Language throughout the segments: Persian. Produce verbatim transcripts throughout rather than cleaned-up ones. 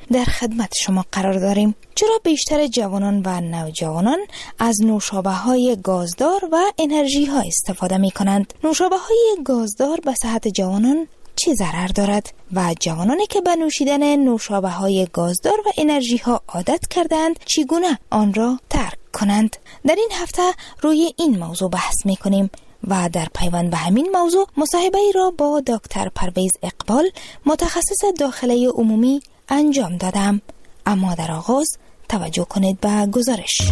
در خدمت شما قرار داریم. چرا بیشتر جوانان و نوجوانان از نوشابه های گازدار و انرژی ها استفاده می کنند؟ نوشابه های گازدار به صحت جوانان چه ضرر دارد و جوانانی که به نوشیدن نوشابه های گازدار و انرژی ها عادت کردند چگونه آن را ترک کنند؟ در این هفته روی این موضوع بحث می کنیم و در پیوند به همین موضوع مصاحبه ای را با دکتر پرویز اقبال متخصص داخله عمومی انجام دادم. اما در آغاز توجه کنید به گزارش.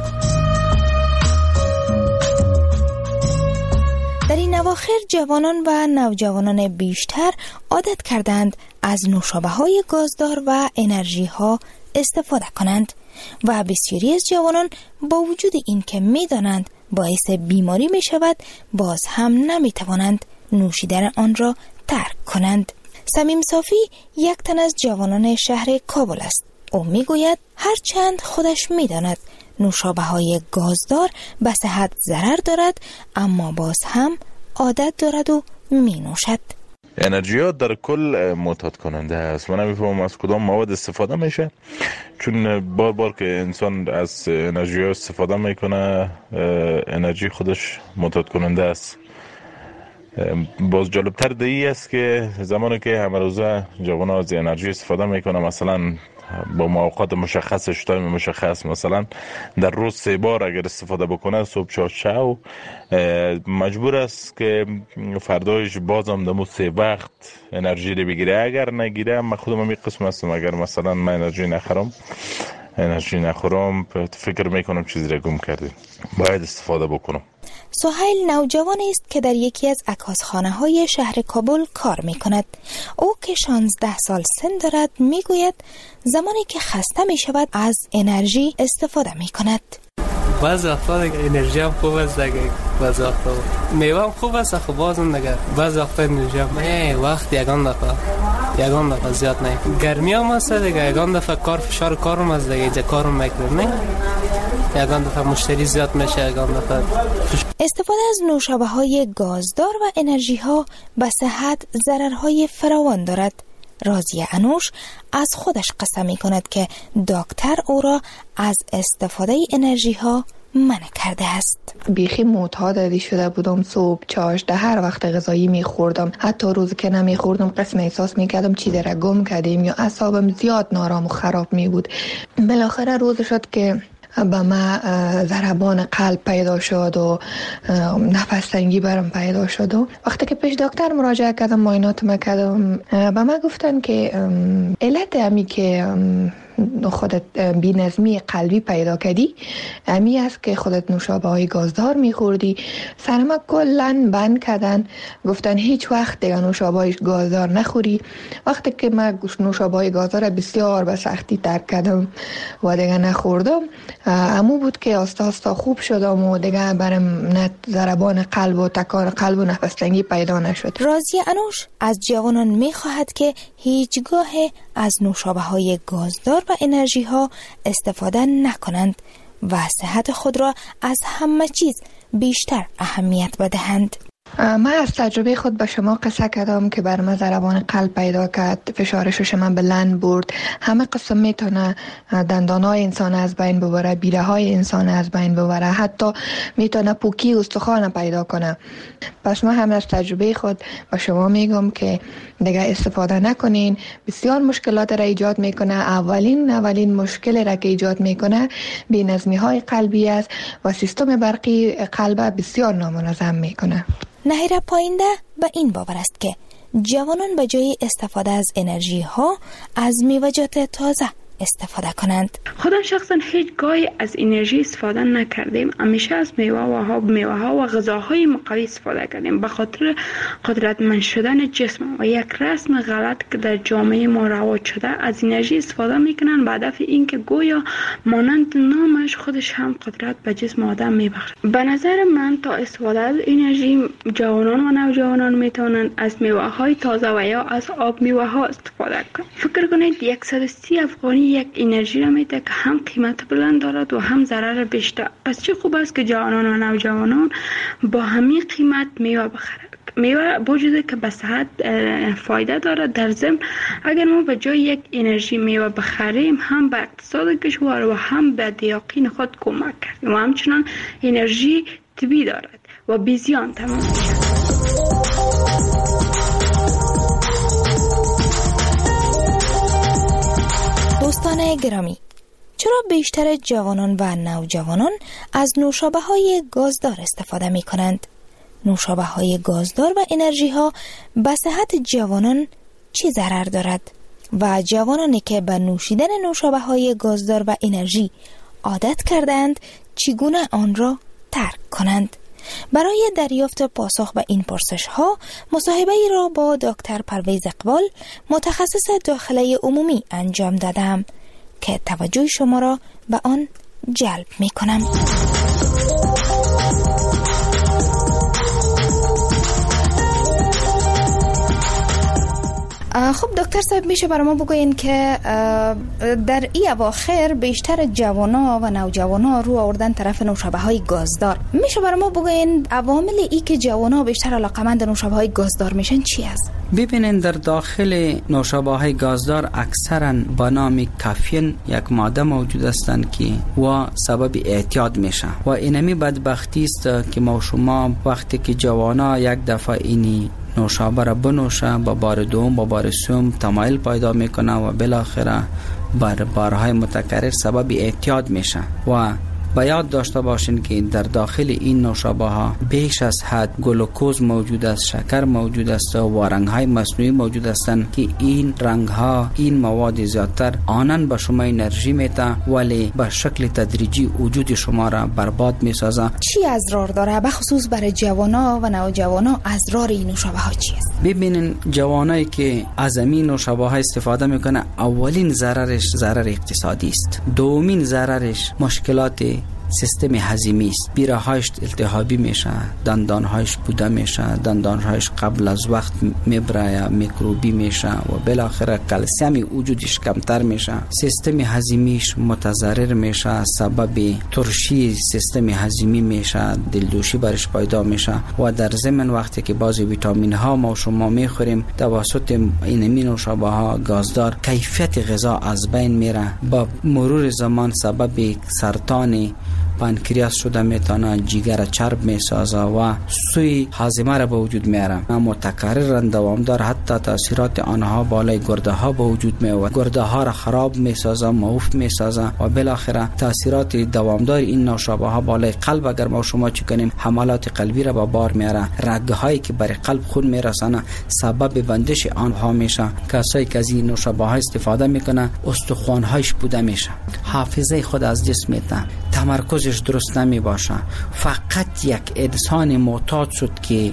در این اواخر جوانان و نوجوانان بیشتر عادت کردند از نوشابه های گازدار و انرژی ها استفاده کنند و بسیاری از جوانان با وجود این که می دانند باعث بیماری می شود باز هم نمی توانند نوشیدن آن را ترک کنند. سمیم صافی یک تن از جوانان شهر کابل است. او می گوید هرچند خودش می داند نوشابه های گازدار به صحت ضرر دارد اما باز هم عادت دارد و می نوشد. انرژیات در کل معتاد کننده است. من نمیفهمم از کدام مواد استفاده میشه، چون بار بار که انسان از انرژی استفاده میکنه انرژی خودش معتاد کننده است. باز جالبتر دی است که زمانی که همه روزه جوان از انرژی استفاده میکنه، مثلا با موقعات مشخصش تایم مشخص، مثلا در روز سه بار اگر استفاده بکنه صبح چهار شو، مجبور است که فردایش بازم دمو سه وقت انرژی رو بگیره. اگر نگیره، من خودم می قسم هستم، اگر مثلا من انرژی نخورم انرژی نخورم فکر میکنم چیزی رو گم کردیم، باید استفاده بکنم. سهیل نوجوانی است که در یکی از عکاسخانه های شهر کابل کار می کند. او که شانزده سال سن دارد می گوید زمانی که خسته می شود از انرژی استفاده می کند. بعض وقتا دیگه انرژی هم خوب است، دیگه بعض وقتا میوه هم خوب است، خب بازم دیگه بعض وقتا انرژی هم نه وقت یگان دفعه یگان دفعه زیاد نه. گرمی هم است دیگه، یگان دفعه کار فشار کارم است دیگه، اینجا کارم میکنم نه، یگان دفعه مشتری زیاد میشه، یگان دفعه. استفاده از نوشابه های گازدار و انرژی ها به صحت ضررهای فراوان دارد. راضیه انوش از خودش قسم می کند که دکتر او را از استفاده انرژی ها منع کرده است. بیخی معتاد شده بودم، صبح چاشته هر وقت غذایی می خوردم، حتی روزی که نمی خوردم قسم احساس می کردم چیزی را گم کردیم یا اعصابم زیاد نارام و خراب می بود. بالاخره روز شد که با ما ضربان قلب پیدا شد و نفس تنگی برم پیدا شد و وقتی که پیش دکتر مراجعه کردم، معاینات کردم، با ما گفتن که علت امی که خودت بی‌نظمی قلبی پیدا کردی امی است که خودت نوشابه های گازدار میخوردی. سرما کلن بند کردن، گفتن هیچ وقت دیگه نوشابه های گازدار نخوری. وقتی که من نوشابه های گازدار بسیار به سختی ترک کردم و دیگه نخوردم، امو بود که آستا آستا خوب شدم و دیگه برم نه ضربان قلب و تکان قلب و نفس تنگی پیدا نشد. راضیه انوش از جوانان میخواهد که هیچگاه از نوشابه های گازدار و انرژی ها استفاده نکنند و صحت خود را از همه چیز بیشتر اهمیت بدهند. من از تجربه خود به شما قصه کردم که بر من ضربان قلب پیدا کرد، فشار شش من بلند برد، همه قسم میتونه دندانهای انسان از بین ببره، بیره های انسان از بین ببره، حتی میتونه پوکی استخوان پیدا کنه. پس من هم از تجربه خود به شما میگم که دیگه استفاده نکنین. بسیار مشکلات را ایجاد میکنه. اولین اولین مشکل را که ایجاد میکنه بی‌نظمی های قلبی است و سیستم برقی قلب بسیار نامنظم میکنه. نهیره پاینده به این باور است که جوانان به جای استفاده از انرژی ها از میوه‌جات تازه استفاده کنند. خودم شخصا هیچ گاهی از انرژی استفاده نکردیم، همیشه از میوه و ها میوه ها و غذاهای مقوی استفاده کردیم به خاطر قدرتمند شدن جسم و یک رسم غلط که در جامعه ما رواج شده. از انرژی استفاده میکنن به هدف اینکه گویا مانند نامش خودش هم قدرت به جسم آدم میبخشه. به نظر من تا استفاده از انرژی جوانان و نوجوانان میتونن از میوه های تازه و یا از آب میوه ها استفاده کنند. فکر کنید صد و سی افغانی یک انرژی را میده که هم قیمت بلند دارد و هم ضرر بیشتر. پس چه خوب است که جوانان و نوجوانان با همین قیمت میوه بخرند. میوه وجوده که به صحت فایده داره. در ضمن اگر ما به جای یک انرژی میوه بخریم هم به اقتصاد کشور و هم به دیاقین خود کمک کردیم و همچنان انرژی طبیعی دارد و بی زیان تمام میشه. دوستان گرامی، چرا بیشتر جوانان و نوجوانان از نوشابه های گازدار استفاده می کنند؟ نوشابه های گازدار و انرژی ها به صحت جوانان چه ضرر دارد؟ و جوانانی که به نوشیدن نوشابه های گازدار و انرژی عادت کردند چگونه آن را ترک کنند؟ برای دریافت پاسخ به این پرسش ها مصاحبه ای را با دکتر پرویز اقبال متخصص داخله عمومی انجام دادم که توجه شما را به آن جلب می کنم. خب دکتر صاحب، میشه برای ما بگوین که در این اواخر بیشتر جوانا و نوجوانا رو آوردن طرف نوشابه های گازدار. میشه برای ما بگوین عوامل ای که جوانا بیشتر علاقمند نوشابه های گازدار میشن چی است؟ ببینین در داخل نوشابه های گازدار اکثرا با نام کافین یک ماده موجود هستند که و سبب اعتیاد میشه و اینمی بدبختی است که ما شما وقتی که جوانا یک دفعه اینی نوشابه را بنوشه با بار دوم با بار سوم تمایل پیدا میکنه و بالاخره بار بارهای متکرر سبب اعتیاد میشه. و باید داشته باشین که در داخل این نوشابه ها بیش از حد گلوکوز موجود است، شکر موجود است و رنگ های مصنوعی موجود هستند که این رنگ ها، این مواد زیادتر آنن به شما انرژی میده ولی به شکل تدریجی وجود شما را برباد میسازه. چی اضرار داره به خصوص برای جوانا و نوجوانا؟ اضرار این نوشابه ها چی است؟ ببینین جوانایی که از این نوشابه ها استفاده میکنه اولین ضررش ضرر اقتصادی است، دومین ضررش مشکلات سیستم هضمی است. بیراهایش التهابی میشه، دندانهایش بوده میشه، دندانهایش قبل از وقت میبره، میکروبی میشه و بالاخره کلسیم وجودش کمتر میشه. سیستم هضمیش متضرر میشه، سبب ترشی سیستم هضمی میشه، دلدوشی برش پیدا میشه و در ضمن وقتی که بعضی ویتامین ها ما شما میخوریم توسط این نوشابه ها گازدار کیفیت غذا از بین میره، با مرور زمان سبب سرطان پانکریاس شده میتونه، جگر چرب میسازه و سوی هاضمه را به وجود میاره. متکرر دوامدار حتی تاثیرات آنها بالای گرده ها به وجود میآورد، گرده ها را خراب میسازه، معوف میسازه و بالاخره تاثیرات دوامدار این نوشابه ها بالای قلب اگر ما شما چی کنیم حملات قلبی را به بار میاره، رگه هایی که برای قلب خون میرسانه سبب بندش آنها میشه. کسایی که از این نوشابه ها استفاده میکنه استخوان هایش بوده میشه، حافظه خود از جسم میته، تمرکز درست نمی باشه. فقط یک انسان معتاد شد که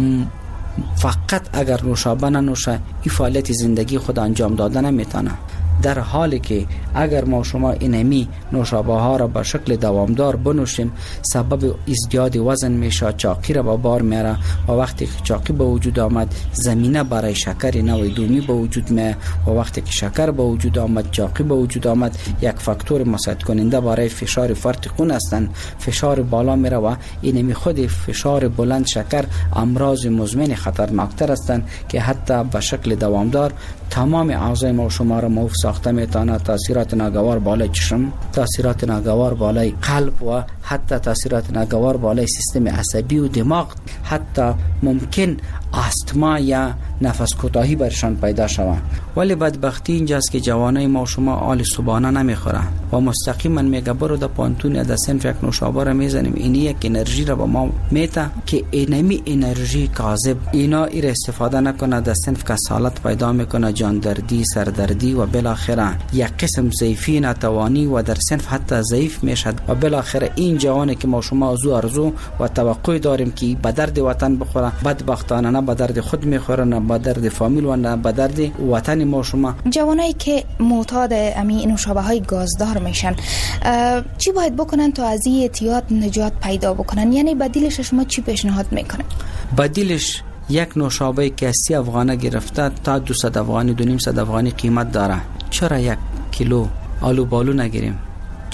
فقط اگر نوشابه ننوشه این فعالیت زندگی خود انجام داده نمیتونه، در حالی که اگر ما شما اینمی نوشابه ها را به شکل دوامدار بنوشیم سبب ازدیاد وزن میشه، چاقی را به بار میاره و وقتی که چاقی به وجود آمد زمینه برای شکر نوع دومی به وجود میاد و وقتی که شکر به وجود آمد چاقی به وجود آمد یک فاکتور مساعد کننده برای فشار فرط خون هستند، فشار بالا میره و اینمی خود فشار بلند شکر امراض مزمن خطرناکتر هستند که حتی به شکل دوامدار تمام اعضای ما شما را موف ساخته میتونه. تاثیرات ناگوار بالای چشم، تاثیرات ناگوار بالای قلب و حتی تاثیرات ناگوار بالای سیستم عصبی و دماغ، حتی ممکن آستما یا نفس کوتاهی برشان پیدا شود. ولی بدبختی اینجاست که جوانای ما شما آل صبحانه نمیخوره و مستقیما میگه برو در پانتون یا در صنف یک نوشابه را میزنیم، اینی یک انرژی را به ما میته که اینمی انرژی کاذب، اینا ایر استفاده نکنه در صنف کسالت پیدا میکنه، جان دردی، سردردی و بالاخره یک قسم ضعیفی، ناتوانی و در صنف حتی ضعیف میشد و بالاخره این جوانی که ما شما ارزو ارزو و توقع داریم که به درد وطن بخوره، بدبختانه نه به درد خود میخوره، نه به درد فامیل و نه به درد وطن ما شما. جوانایی که معتاد این نوشابه های گازدار میشن چی باید بکنن تا از این اعتیاد نجات پیدا بکنن؟ یعنی بدیلش شما چی پیشنهاد میکنه؟ بدیلش یک نوشابه که سی افغانه گرفته تا دویست افغانی، دو نیم صد افغانی قیمت داره. چرا یک کیلو آلو بالو نگیریم؟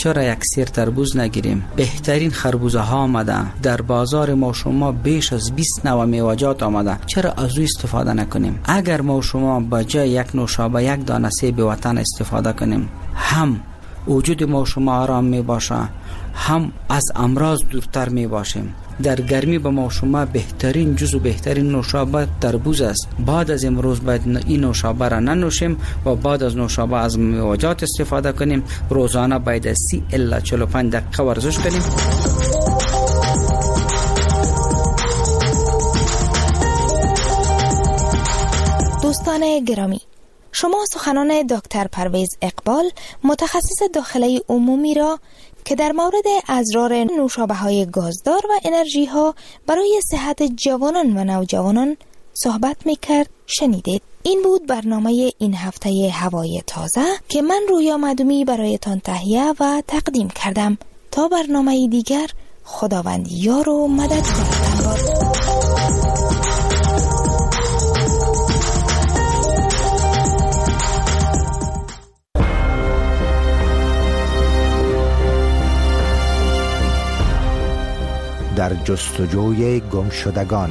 چرا یک سیر تربوز نگیریم؟ بهترین خربوزه ها آمده، در بازار ما شما بیش از بیست نوع میوه‌جات آمده، چرا از او استفاده نکنیم؟ اگر ما شما با جای یک نوشابه یک دانه سیب وطن استفاده کنیم، هم وجود ما شما آرام می باشه، هم از امراض دورتر می باشیم. در گرمی به ما شما بهترین جزو بهترین نوشابه تربوز است. بعد از امروز باید این نوشابه را ننوشیم و بعد از نوشابه از میوه‌جات استفاده کنیم. روزانه باید سی الی چهل و پنج دقیقه ورزش کنیم. دوستان گرامی، شما سخنان دکتر پرویز اقبال متخصص داخله عمومی را که در مورد اضرار نوشابه های گازدار و انرژی ها برای صحت جوانان و نوجوانان صحبت میکرد شنیدید. این بود برنامه این هفته هوای تازه که من رویا مدومی برایتان تهیه و تقدیم کردم. تا برنامه دیگر، خداوند یار و مددگارتان باد. در جستجوی گمشدگان.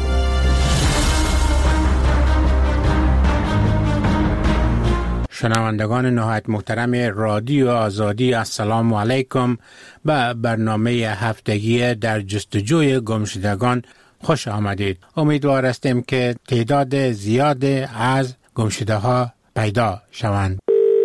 شنوندگان نهایت محترم رادیو آزادی، السلام علیکم. به برنامه هفتگی در جستجوی گمشدگان خوش آمدید. امیدوار هستیم که تعداد زیاد از گمشده ها پیدا شوند.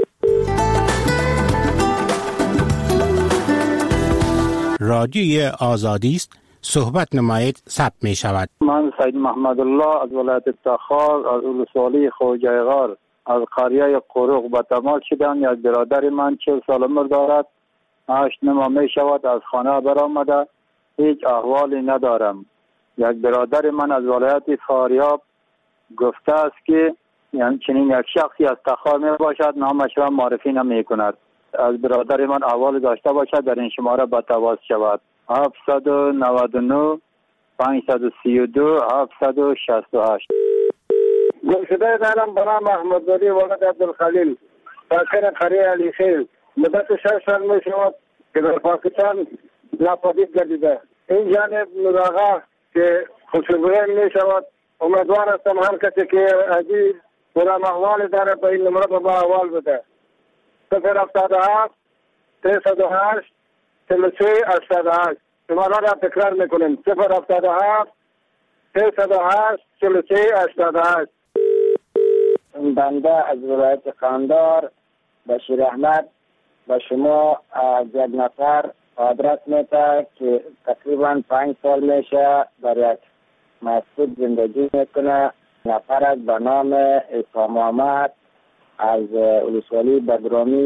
رادیوی آزادی است، صحبت نمایید، ثبت می شود. من سید محمد الله از ولایت تخار از ولسوالی خوجای غار از قریه قروق به تماس شدم. یک برادر من چهل سال عمر دارد، هشت ماه می شود از خانه برآمده، هیچ احوالی ندارم. یک برادر من از ولایت فاریاب گفته است که یعنی چنین یک شخصی از تخار می باشد، نامش را معرفی نمی کند. از برادر من احوال داشته باشد در این شماره با تواصل شود. هفت نه نه پنج سه دو هفت شش هشت. گمشده دارم به نام احمد ولی ولد عبدالخلیل، ساکن قریه علی خیل. مدت شش سال می شود که در پاکستان ناپدید گردیده. این جانب مراغه که خوشبویه می شود. امیدوار هستم هر کسی که عزیز برام احوال داره به این نمره با احوال بده. صفر هفتاد و هفت سیصد و هشت چهل و سه هشتاد و هشت. شماره را تکرار میکنیم: صفر هفتاد و هفت سیصد و هشت چهل و سه هشتاد و هشت. بنده از ولایت قندهار بشیر احمد به شما از یک نفر آدرس میده که تقریبا پنج سال میشه در یک مسجد زندگی میکنه. نفر به نام اسلام محمد از ولسوالی بدرامی